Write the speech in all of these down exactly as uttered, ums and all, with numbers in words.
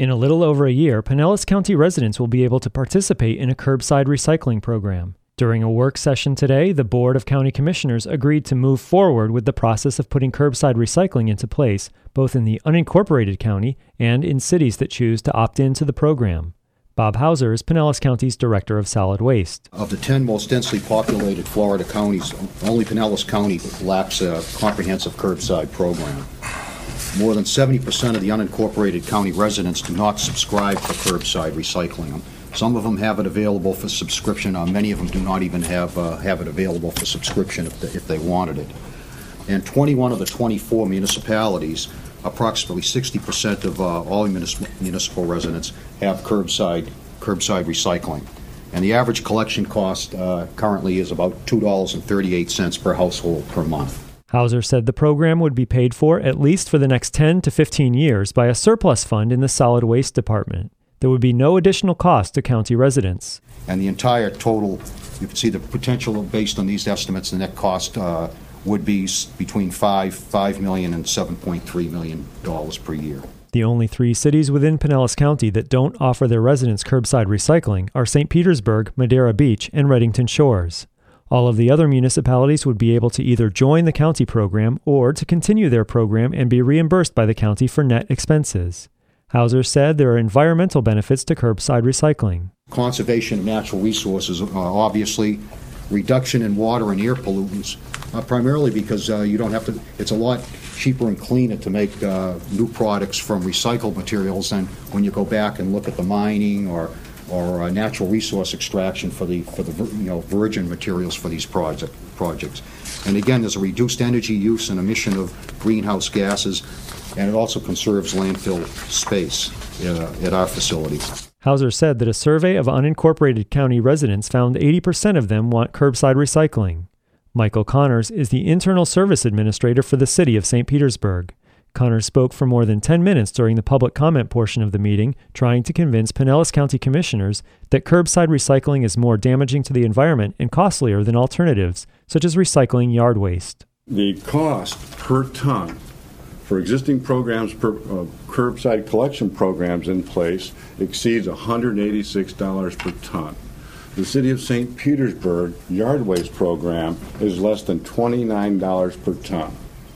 In a little over a year, Pinellas County residents will be able to participate in a curbside recycling program. During a work session today, the Board of County Commissioners agreed to move forward with the process of putting curbside recycling into place, both in the unincorporated county and in cities that choose to opt into the program. Bob Hauser is Pinellas County's Director of Solid Waste. Of the ten most densely populated Florida counties, only Pinellas County lacks a comprehensive curbside program. More than seventy percent of the unincorporated county residents do not subscribe for curbside recycling. Some of them have it available for subscription. Uh, many of them do not even have uh, have it available for subscription if they, if they wanted it. And twenty-one of the twenty-four municipalities, approximately sixty percent of uh, all municipal, municipal residents, have curbside curbside recycling. And the average collection cost uh, currently is about two dollars and thirty-eight cents per household per month. Hauser said the program would be paid for at least for the next ten to fifteen years by a surplus fund in the Solid Waste Department. There would be no additional cost to county residents. And the entire total, you can see the potential based on these estimates, the net cost uh, would be between five, five million and seven point three million dollars per year. The only three cities within Pinellas County that don't offer their residents curbside recycling are Saint Petersburg, Madera Beach, and Redington Shores. All of the other municipalities would be able to either join the county program or to continue their program and be reimbursed by the county for net expenses. Hauser said there are environmental benefits to curbside recycling. Conservation of natural resources, uh, obviously, reduction in water and air pollutants, uh, primarily because uh, you don't have to, it's a lot cheaper and cleaner to make uh, new products from recycled materials than when you go back and look at the mining or or uh, natural resource extraction for the for the you know virgin materials for these project projects. And again, there's a reduced energy use and emission of greenhouse gases, and it also conserves landfill space uh, at our facilities. Hauser said that a survey of unincorporated county residents found eighty percent of them want curbside recycling. Michael Connors is the Internal Service Administrator for the city of Saint Petersburg. Connors spoke for more than ten minutes during the public comment portion of the meeting, trying to convince Pinellas County commissioners that curbside recycling is more damaging to the environment and costlier than alternatives, such as recycling yard waste. The cost per ton for existing programs, per, uh, curbside collection programs in place, exceeds one hundred eighty-six dollars per ton. The City of Saint Petersburg yard waste program is less than twenty-nine dollars per ton.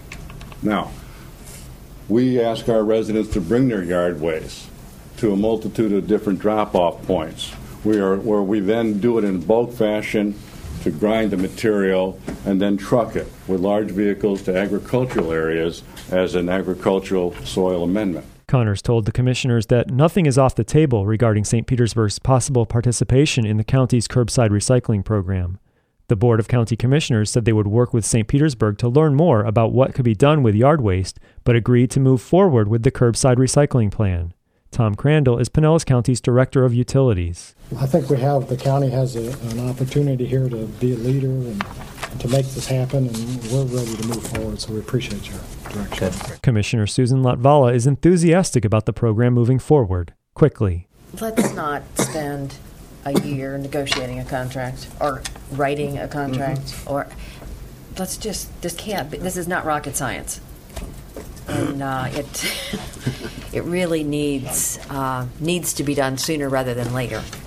Now, we ask our residents to bring their yard waste to a multitude of different drop-off points, we are, where we then do it in bulk fashion to grind the material and then truck it with large vehicles to agricultural areas as an agricultural soil amendment. Connors told the commissioners that nothing is off the table regarding Saint Petersburg's possible participation in the county's curbside recycling program. The Board of County Commissioners said they would work with Saint Petersburg to learn more about what could be done with yard waste, but agreed to move forward with the curbside recycling plan. Tom Crandall is Pinellas County's Director of Utilities. I think we have, the county has a, an opportunity here to be a leader and, and to make this happen, and we're ready to move forward, so we appreciate your direction. Okay. Commissioner Susan Latvala is enthusiastic about the program moving forward, quickly. Let's not spend a year negotiating a contract or writing a contract, mm-hmm. or let's just, this can't be, this is not rocket science. And uh, it it really needs uh, needs to be done sooner rather than later.